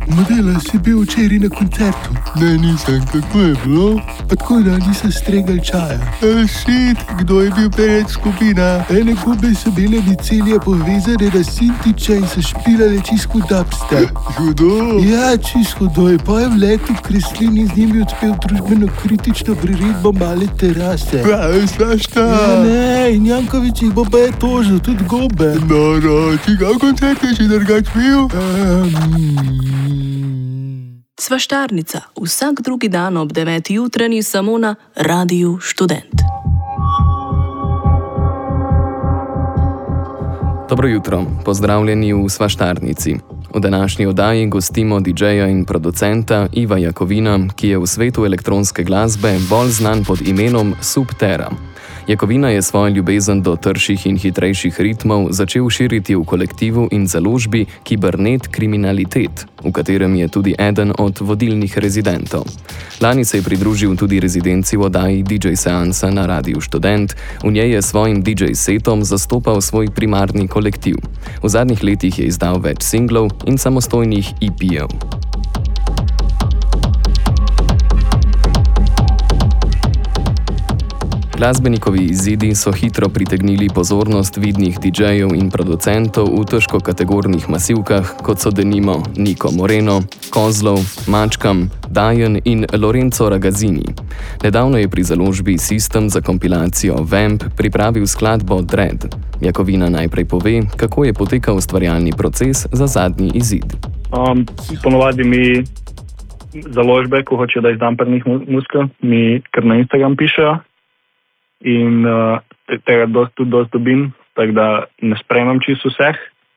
Modela, si bil včeraj na koncertu? Ne, nisem, kako je bilo? Tako da nisem stregal čaja. Šit, kdo je bil pred skupina? Ene gube so bile micelije povezane na Sintiča in so špilale čisto dubstep. Hudo? Ja, čisto hudo je. Pa je v letu Kreslin in z njimi odpel družbeno kritično priredbo Male terase. Pravi, svašta. Ja, ne, in Jankovič jih bo pa je tožil, tudi gobe. Noro, čigav koncert je že drugač bil? Svaštarnica, vsak drugi dan ob 9. jutranji samo na Radiu Študent. Dobro jutro, pozdravljeni v Svaštarnici. V današnji oddaji gostimo DJ-ja in producenta Iva Jakovina, ki je v svetu elektronske glasbe bolj znan pod imenom Subterra. Jakovina je svojo ljubezen do trših in hitrejših ritmov začel širiti v kolektivu in založbi Kibernet Kriminalitet, v katerem je tudi eden od vodilnih rezidentov. Lani se je pridružil tudi rezidenci v oddaji DJ Seansa na Radiu Študent, v njej je svojim DJ setom zastopal svoj primarni kolektiv. V zadnjih letih je izdal več singlov in samostojnih EP-jev. Glasbenikovi izidi so hitro pritegnili pozornost vidnih DJ-jev in producentov v težkokategornih masivkah, kot so denimo Niko Moreno, Kozlov, Mačkam, Dajen in Lorenzo Ragazzini. Nedavno je pri založbi System za kompilacijo Vamp pripravil skladbo Dread. Jakovina najprej pove, kako je potekal ustvarjalni proces za zadnji izid. Ponovadi mi založbe, ko hočejo, da izdam prvih muskul, mi kar na Instagram pišejo. In tega tudi dosti dobim, tako da ne sprejemam čisto vseh.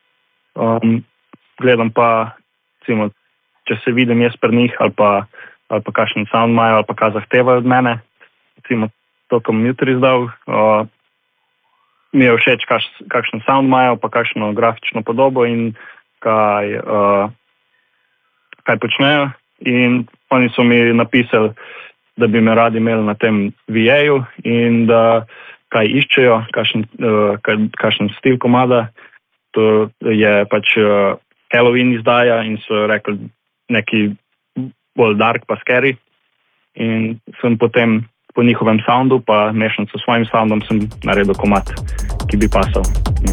Gledam pa, recimo, če se vidim jaz pri njih ali pa kakšen sound imajo ali pa kaj zahtevajo od mene. Recimo to, ko bom jutri izdal, mi je všeč kakšen sound imajo pa kakšno grafično podobo in kaj počnejo. In oni so mi napisali, da bi me radi imeli na tem VA-ju in da kaj iščejo, kakšen stil komada. To je pač Halloween izdaja in so rekli neki bolj dark pa scary. In sem potem po njihovem soundu pa mešan s svojim soundom sem naredil komad, ki bi pasal.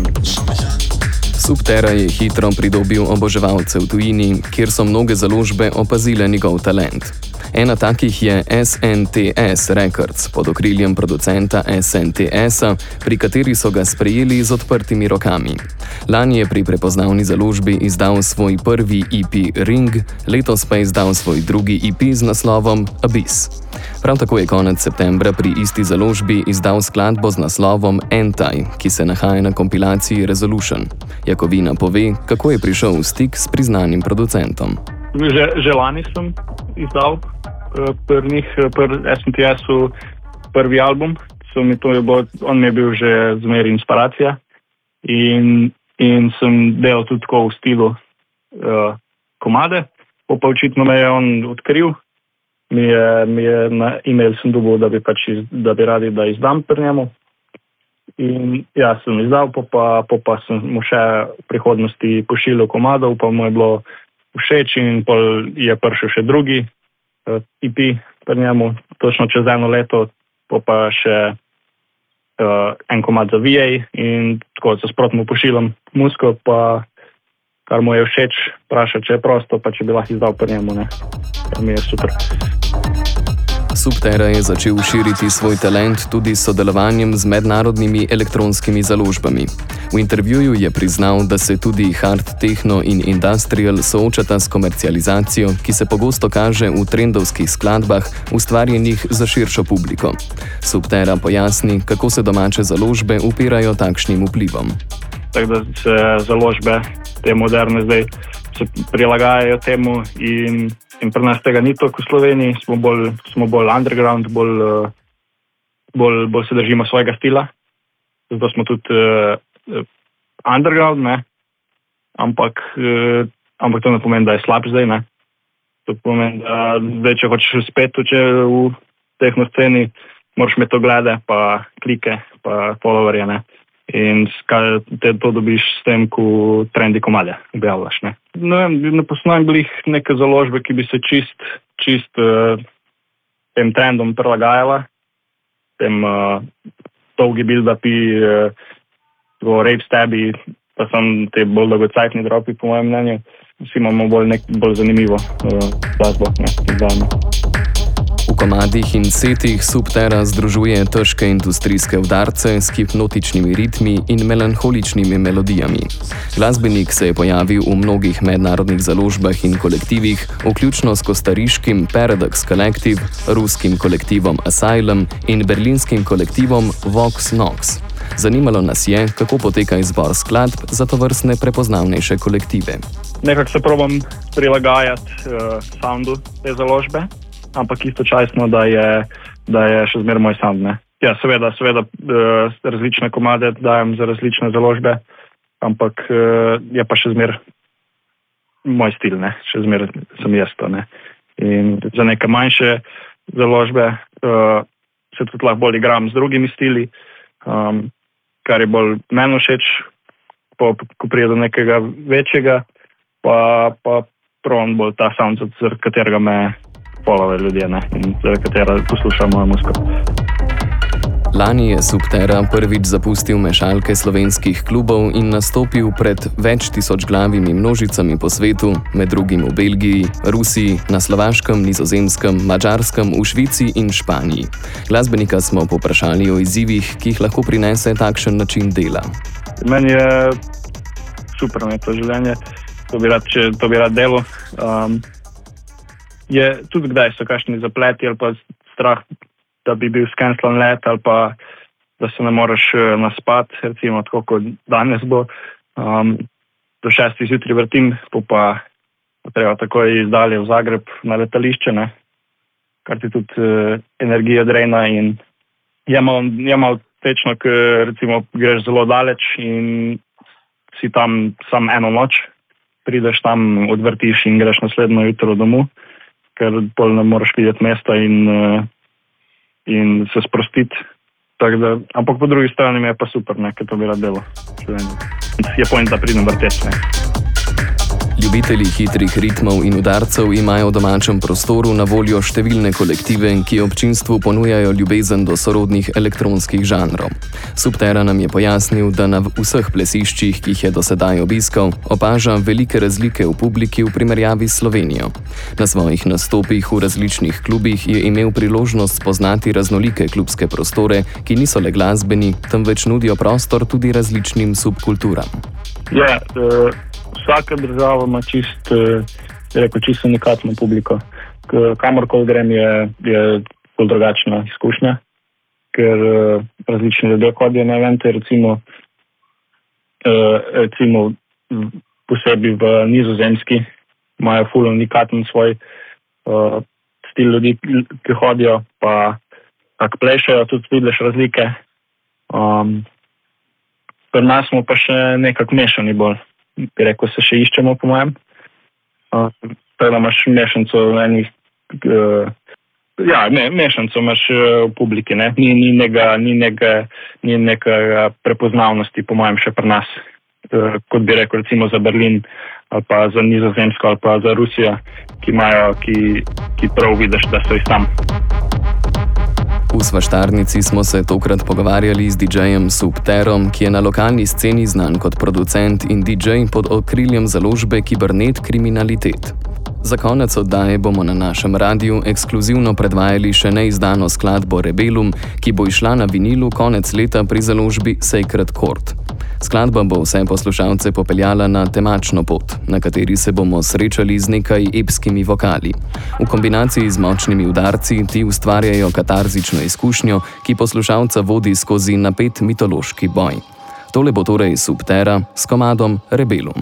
Subterra je hitro pridobil oboževalce v tujini, kjer so mnoge založbe opazile njegov talent. Ena takih je SNTS Records pod okriljem producenta SNTS-a, pri kateri so ga sprejeli z odprtimi rokami. Lani je pri prepoznavni založbi izdal svoj prvi EP Ring, letos pa je izdal svoj drugi EP z naslovom Abyss. Prav tako je konec septembra pri isti založbi izdal skladbo z naslovom Entaj, ki se nahaja na kompilaciji Resolution. Jakovina pove, kako je prišel v stik s priznanim producentom. Že lani sem izdal pri SNTS-u prvi album. On mi je bil že zmeraj inspiracija in sem delal tudi tako v stilu komade. Pa očitno me je on odkril. Mi je na e-mail sem dobil, da bi radi, da izdam pri njemu. In ja, sem izdal, pa sem mu še v prihodnosti pošiljal komadov, pa mu je bilo všeč in pol je prišel še drugi EP pri njemu, točno čez eno leto, pa še en komad za VA in tako se sprotno pošiljam muziko, pa kar mu je všeč, vpraša, če je prosto, pa če bi lahko izdal pri njemu, ne. To mi je super. Subterra je začel širiti svoj talent tudi s sodelovanjem z mednarodnimi elektronskimi založbami. V intervjuju je priznal, da se tudi hard techno in industrial soočata s komercializacijo, ki se pogosto kaže v trendovskih skladbah, ustvarjenih za širšo publiko. Subterra pojasni, kako se domače založbe upirajo takšnim vplivom. Tako da se založbe, te moderne zdaj, se prilagajajo temu in pri nas tega ni toliko v Sloveniji, smo bolj underground, bolj se držimo svojega stila. Zato smo tudi underground, ne? Ampak to ne pomeni, da je slab zdaj, ne? To pomeni, da zdaj, če hočeš spet v tehno sceni, moraš imeti oglede, pa klike, pa followerje, ne? in to dobiš s tem, ko trendi komade objavljaš. Ne poznam blih neke založbe, ki bi se čist tem trendom prilagajala, tem dolgi build-upi, rave stabi, pa sem te bolj dolgocajtni dropi, po mojem mnenju. Vsi imamo bolj zanimivo glasbo. V komadih in setih Subterra združuje težke industrijske udarce s hipnotičnimi ritmi in melanholičnimi melodijami. Glasbenik se je pojavil v mnogih mednarodnih založbah in kolektivih, vključno s kostariškim Paradox Collective, ruskim kolektivom Asylum in berlinskim kolektivom Vox Nox. Zanimalo nas je, kako poteka izbor skladb za tovrstne prepoznavnejše kolektive. Nekako se probam prilagajati soundu te založbe, ampak istočasno, da je še zmeraj moj sound. Ja, seveda različne komade dajem za različne založbe, ampak je pa še zmeraj moj stil, še zmeraj sem jaz to. In za neke manjše založbe se tudi lahko bolj igram z drugimi stili, kar je bolj meni všeč, ko prije do nekega večjega, pa provam bolj ta sound, zaradi katerega me polove ljudje, in zaradi katerega poslušam mojo muziko. Lani je Subterra prvič zapustil mešalke slovenskih klubov in nastopil pred več tisočglavimi množicami po svetu, med drugim v Belgiji, Rusiji, na Slovaškem, Nizozemskem, Madžarskem, v Švici in Španiji. Glasbenika smo povprašali o izzivih, ki jih lahko prinese takšen način dela. Meni je super to življenje, to bi rad delo. Je tudi kdaj so kakšni zapleti ali pa strah, da bi bil skencelan let ali pa da se ne moreš naspati, recimo tako kot danes bo. Do 6 zjutraj vrtim, pa treba takoj izdalje v Zagreb na letališče, kar ti tudi energija drejna in je malo tečno, ker recimo greš zelo daleč in si tam sam eno noč, prideš tam, odvrtiš in greš naslednjo jutro domov, ker bolj ne moreš videti mesta in se sprostiti. Ampak po drugi strani mi je pa super, ker to bi rad delo. Je point, da pridem vrteti. Ljubitelji hitrih ritmov in udarcev imajo v domačem prostoru na voljo številne kolektive, ki občinstvu ponujajo ljubezen do sorodnih elektronskih žanrov. Subterra nam je pojasnil, da na vseh plesiščih, ki jih je do sedaj obiskal, opaža velike razlike v publiki v primerjavi s Slovenijo. Na svojih nastopih v različnih klubih je imel priložnost spoznati raznolike klubske prostore, ki niso le glasbeni, temveč nudijo prostor tudi različnim subkulturam. Ja, vsaka država ima čisto unikatno publiko. Kamorkoli grem je bolj drugačna izkušnja, ker različni ljudje hodijo na evente, recimo posebej v Nizozemski imajo ful unikaten svoj stil ljudi, ki hodijo, pa kak plešajo, tudi vidiš razlike. Pri nas smo pa še nekako mešani bolj. Bi rekel, se še iščemo, po mojem. Tako da imaš mešanco mešanco imaš v publiki, Ni neka prepoznavnosti, po mojem, še pri nas. Kot bi rekel, recimo za Berlin, ali pa za Nizozemsko, ali pa za Rusijo, ki prav vidiš, da so iz tam. V Svaštarnici smo se tokrat pogovarjali z DJ-jem Subterrom, ki je na lokalni sceni znan kot producent in DJ pod okriljem založbe Kibernet Kriminalitet. Za konec oddaje bomo na našem radiju ekskluzivno predvajali še neizdano skladbo Rebelum, ki bo izšla na vinilu konec leta pri založbi Sacred Court. Skladba bo vse poslušalce popeljala na temačno pot, na kateri se bomo srečali z nekaj epskimi vokali. V kombinaciji z močnimi udarci ti ustvarjajo katarzično izkušnjo, ki poslušalca vodi skozi napet mitološki boj. Tole bo torej Subterra s komadom Rebelum.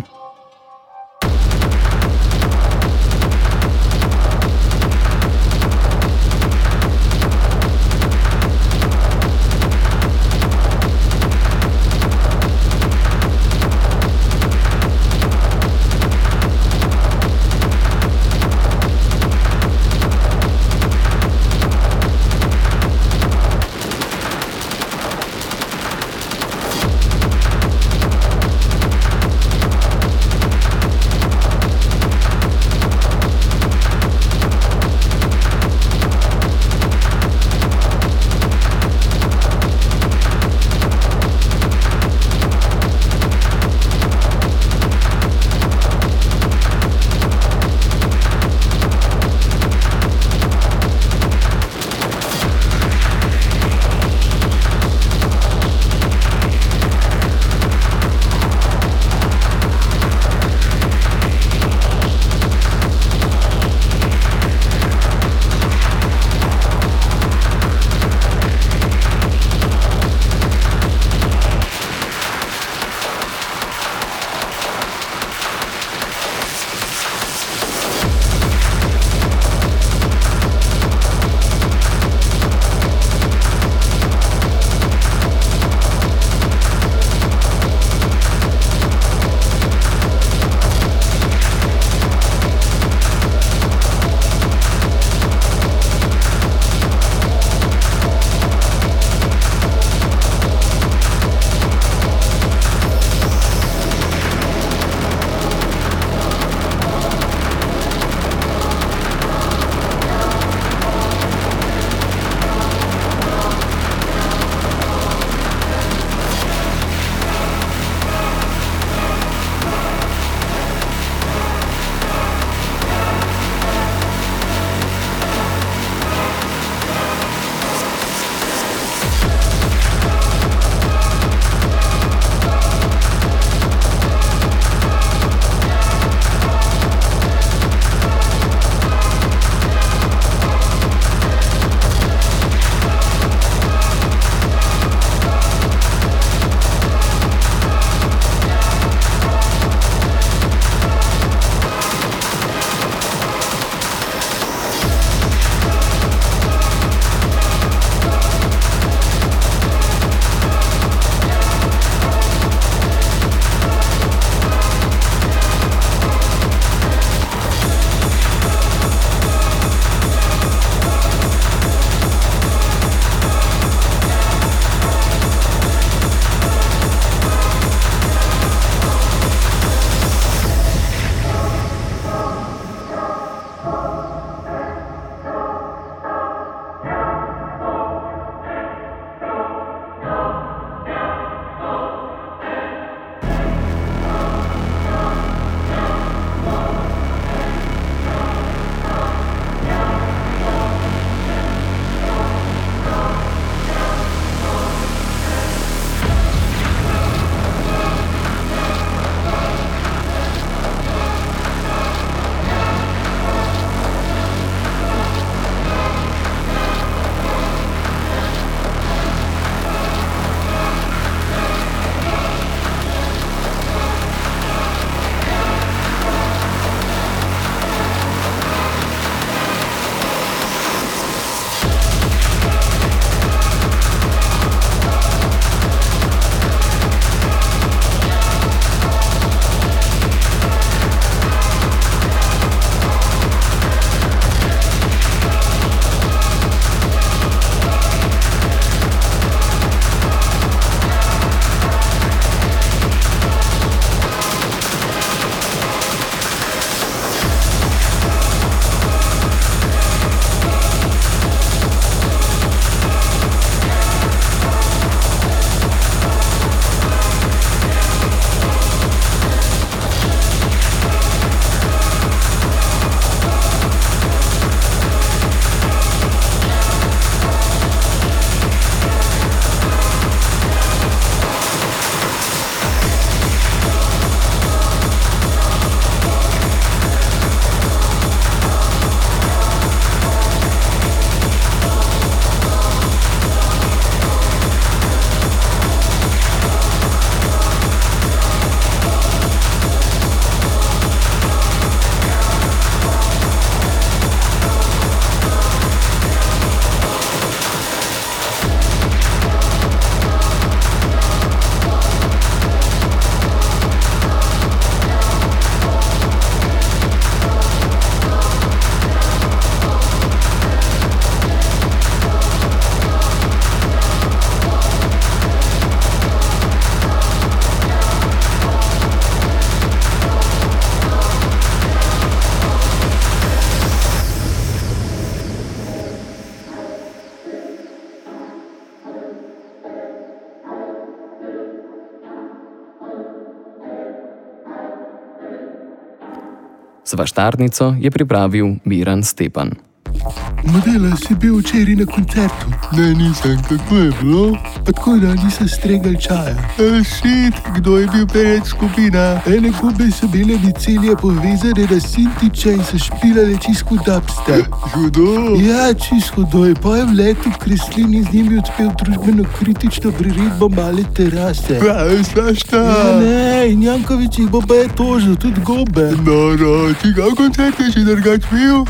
Svaštarnico je pripravil Miran Stepan. Modela si bil včeraj na koncertu. Ne, nisem, kako je bilo? Pa tako da nisem stregal čaja. Šit, kdo je bil pred skupina? Ene gube so bile micelije povezane na Sintiča in so špilale čisto dubstep. Hudo. Ja, čisto hudo je. Pa je v letu Kreslin in z njimi odpel družbeno kritično priredbo Male terase. Svaštar. Ja, ne, in Jankovič jih bo pa je tožil, tudi gobe. Noro, čigav koncert je še drugač bil?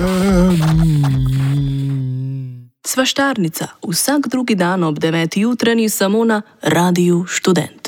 Svaštarnica vsak drugi dan ob 9. jutranji samo na Radiu Študent.